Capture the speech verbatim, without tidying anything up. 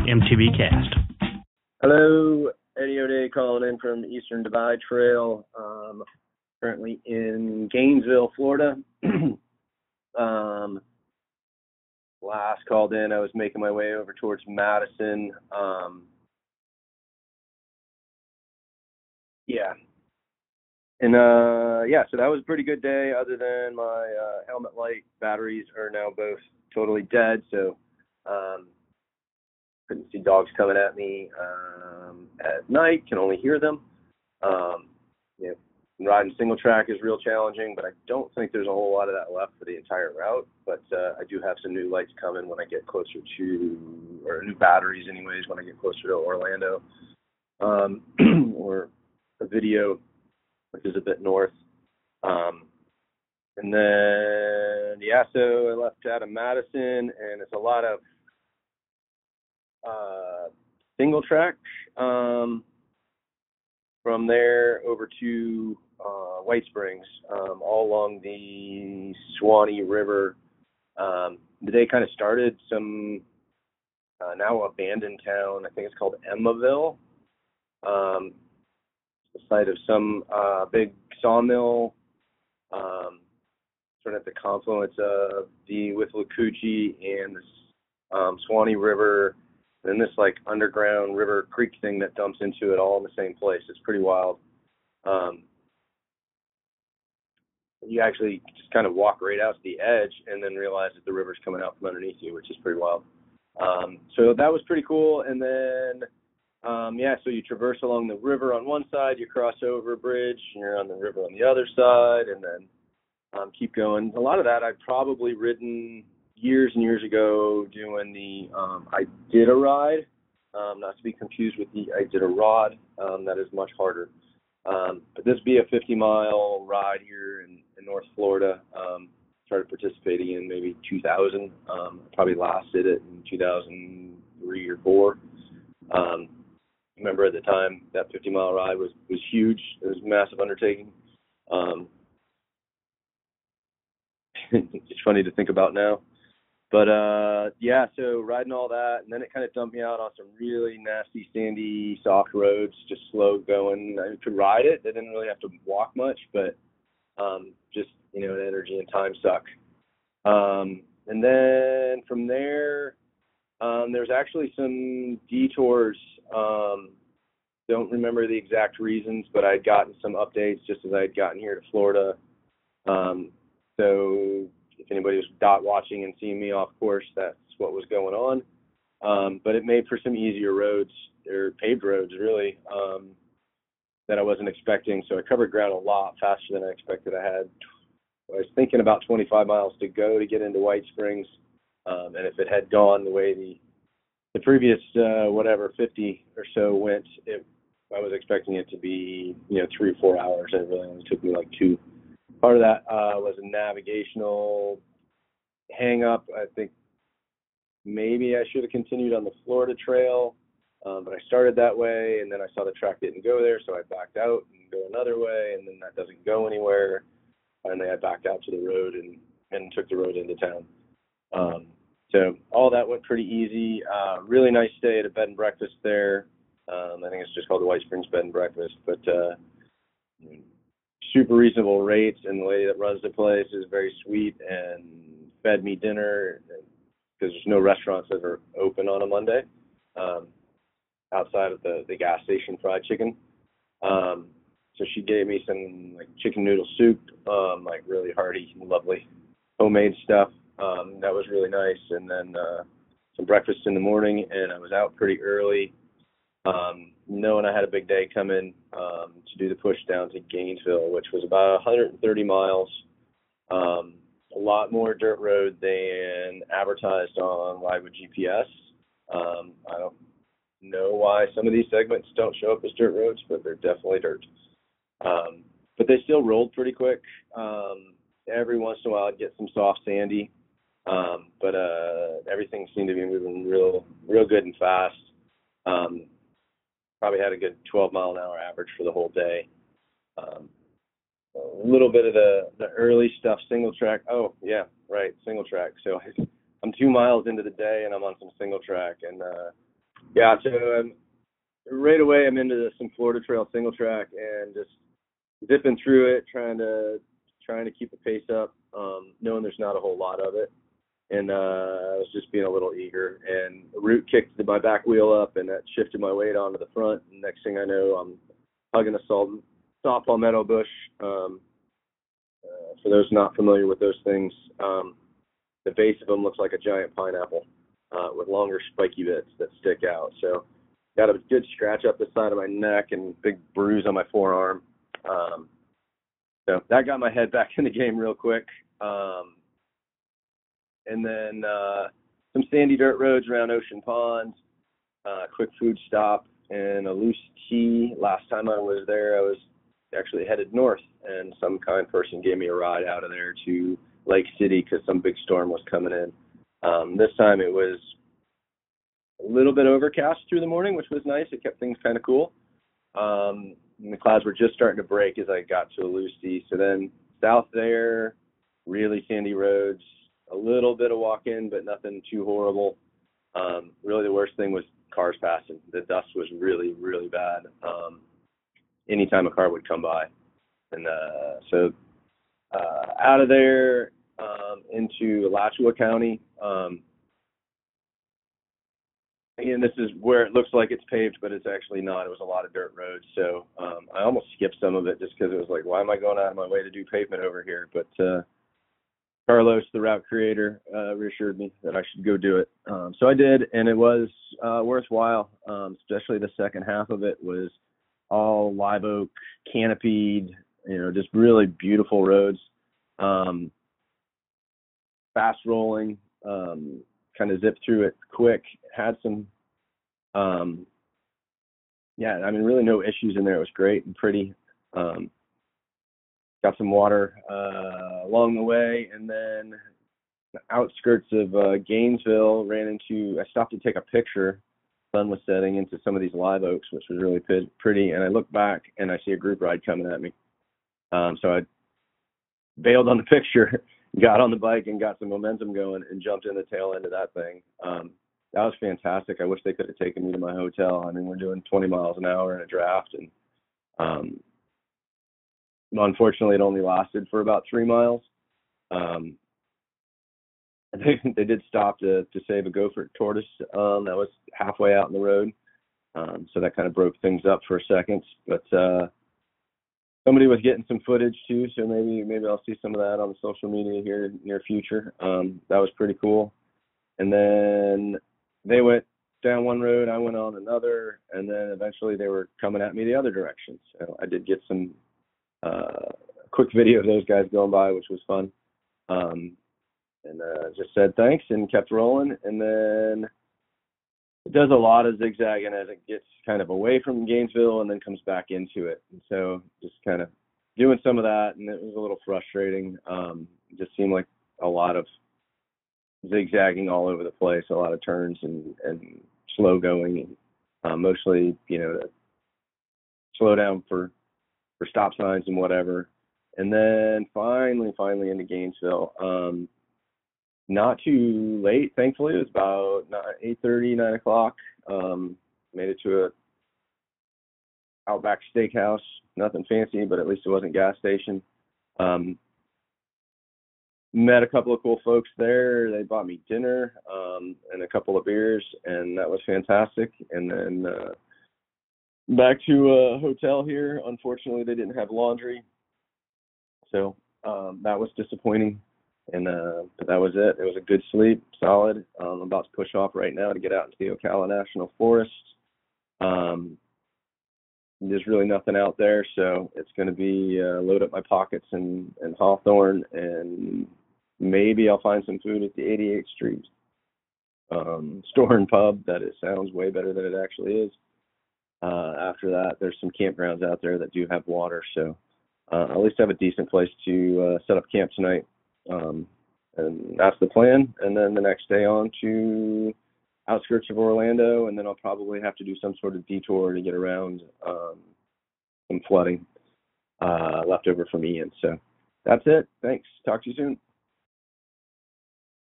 M T B Cast. Hello, Eddie O'Day calling in from the Eastern Divide Trail. Um, currently in Gainesville, Florida. um, last called in, I was making my way over towards Madison. Um, yeah. And, uh, yeah, so that was a pretty good day, other than my uh, helmet light batteries are now both totally dead, so um, couldn't see dogs coming at me um, at night, can only hear them. Um, you know, riding single track is real challenging, but I don't think there's a whole lot of that left for the entire route. But uh, I do have some new lights coming when I get closer to, or new batteries anyways, when I get closer to Orlando, um, or a video, which is a bit north. Um, and then, yeah, so I left out of Madison, and it's a lot of uh, single track. Um, from there over to uh, White Springs, um, all along the Suwannee River. Um, the day kind of started some uh, now abandoned town. I think it's called Emmaville. Um, the site of some uh, big sawmill, um, sort of at the confluence of the Withlacoochee and the um, Suwannee River, and then this like underground river creek thing that dumps into it all in the same place. It's pretty wild. Um, you actually just kind of walk right out to the edge and then realize that the river's coming out from underneath you, which is pretty wild. Um, so that was pretty cool. And then, um, yeah, so you traverse along the river on one side, you cross over a bridge, and you're on the river on the other side, and then um, keep going. A lot of that I've probably ridden years and years ago doing the um, Iditarod, um, not to be confused with the Iditarod. Um, that is much harder. Um, but this be a fifty mile ride here in, in North Florida. Um, started participating in maybe two thousand. Um, probably last did it in two thousand three or four. Um, remember at the time that fifty mile ride was, was huge. It was a massive undertaking. Um, it's funny to think about now. But, uh, yeah, so riding all that, and then it kind of dumped me out on some really nasty, sandy, soft roads, just slow going. I could ride it. I didn't really have to walk much, but um, just, you know, energy and time suck. Um, and then from there, um, there's actually some detours. Um, don't remember the exact reasons, but I'd gotten some updates just as I had gotten here to Florida. Um, so... If anybody was dot watching and seeing me off course, that's what was going on. Um, but it made for some easier roads, or paved roads, really, um, that I wasn't expecting. So I covered ground a lot faster than I expected. I had, I was thinking about twenty-five miles to go to get into White Springs. Um, and if it had gone the way the the previous, uh, whatever, fifty or so went, it, I was expecting it to be, you know, three or four hours. And it really only took me like two. Part of that uh, was a navigational hang up. I think maybe I should have continued on the Florida Trail, um, but I started that way, and then I saw the track didn't go there, so I backed out and go another way, and then that doesn't go anywhere. Finally, I backed out to the road and, and took the road into town. Um, so all that went pretty easy. Uh, really nice stay at a bed and breakfast there. Um, I think it's just called the White Springs Bed and Breakfast, but uh, super reasonable rates, and the lady that runs the place is very sweet and fed me dinner because there's no restaurants that are open on a Monday um, outside of the, the gas station fried chicken. Um, so she gave me some like chicken noodle soup, um, like really hearty, lovely homemade stuff. Um, that was really nice. And then uh, some breakfast in the morning, and I was out pretty early. Um, knowing I had a big day coming um, to do the push down to Gainesville, which was about one hundred thirty miles, um, a lot more dirt road than advertised on Live with G P S. Um, I don't know why some of these segments don't show up as dirt roads, but they're definitely dirt. Um, but they still rolled pretty quick. Um, every once in a while I'd get some soft sandy, um, but uh, everything seemed to be moving real, real good and fast. Um, Probably had a good twelve mile an hour average for the whole day. Um, a little bit of the, the early stuff, single track. Oh, yeah, right, single track. So I'm two miles into the day, and I'm on some single track. And uh, Yeah, so um, right away I'm into some Florida Trail single track and just zipping through it, trying to trying to keep the pace up, um, knowing there's not a whole lot of it. And uh, I was just being a little eager. And the root kicked my back wheel up, and that shifted my weight onto the front. And next thing I know, I'm hugging a salt, soft palmetto bush. Um, uh, for those not familiar with those things, um, the base of them looks like a giant pineapple uh, with longer spiky bits that stick out. So got a good scratch up the side of my neck and big bruise on my forearm. Um, so that got my head back in the game real quick. Um, and then uh, some sandy dirt roads around Ocean Pond, uh, quick food stop, and a loose key. Last time I was there, I was actually headed north, and some kind person gave me a ride out of there to Lake City because some big storm was coming in. Um, this time it was a little bit overcast through the morning, which was nice. It kept things kind of cool. Um, and the clouds were just starting to break as I got to Aleutians. So then south there, really sandy roads, a little bit of walk-in, but nothing too horrible. Um, really the worst thing was cars passing. The dust was really, really bad. Um, anytime a car would come by. And uh, so uh, out of there um, into Alachua County, um, and this is where it looks like it's paved, but it's actually not. It was a lot of dirt roads. So um, I almost skipped some of it just because it was like, why am I going out of my way to do pavement over here? But uh, Carlos, the route creator, uh, reassured me that I should go do it. Um, so I did, and it was uh, worthwhile, um, especially the second half of it was all live oak, canopied, you know, just really beautiful roads, um, fast rolling, um, kind of zipped through it quick, had some, um, yeah, I mean, really no issues in there. It was great and pretty. Um, got some water uh, along the way, and then the outskirts of uh, Gainesville, ran into, I stopped to take a picture. Sun was setting into some of these live oaks, which was really p- pretty. And I look back and I see a group ride coming at me. Um, so I bailed on the picture, got on the bike and got some momentum going and jumped in the tail end of that thing. Um, that was fantastic. I wish they could have taken me to my hotel. I mean, we're doing twenty miles an hour in a draft, and um, unfortunately, it only lasted for about three miles. Um, they, they did stop to, to save a gopher tortoise um, that was halfway out in the road. Um, so that kind of broke things up for a second. But uh, somebody was getting some footage too, so maybe maybe I'll see some of that on the social media here in the near future. Um, that was pretty cool. And then they went down one road, I went on another, and then eventually they were coming at me the other direction. So I did get some uh, quick video of those guys going by, which was fun. Um, and uh, just said thanks and kept rolling. And then it does a lot of zigzagging as it gets kind of away from Gainesville and then comes back into it. And so just kind of doing some of that, and it was a little frustrating. Um, it just seemed like a lot of zigzagging all over the place, a lot of turns and, and slow going, and uh, mostly, you know, to slow down for, for stop signs and whatever. And then finally, finally into Gainesville. Um, not too late, thankfully. It was about eight thirty, nine o'clock. Um, made it to a Outback Steakhouse. Nothing fancy, but at least it wasn't gas station. Um, met a couple of cool folks there. They bought me dinner um, and a couple of beers, and that was fantastic. And then uh, back to a hotel here. Unfortunately, they didn't have laundry, so um, that was disappointing. And uh, but that was it. It was a good sleep, solid. Um, I'm about to push off right now to get out into the Ocala National Forest. Um, there's really nothing out there, so it's going to be uh, load up my pockets and, and Hawthorne, and maybe I'll find some food at the eighty-eighth Street um, store and pub. That it sounds way better than it actually is. Uh, after that, there's some campgrounds out there that do have water, so uh, at least have a decent place to uh, set up camp tonight. Um, and that's the plan. And then the next day on to outskirts of Orlando, and then I'll probably have to do some sort of detour to get around um, some flooding uh, left over from Ian. So that's it. Thanks. Talk to you soon.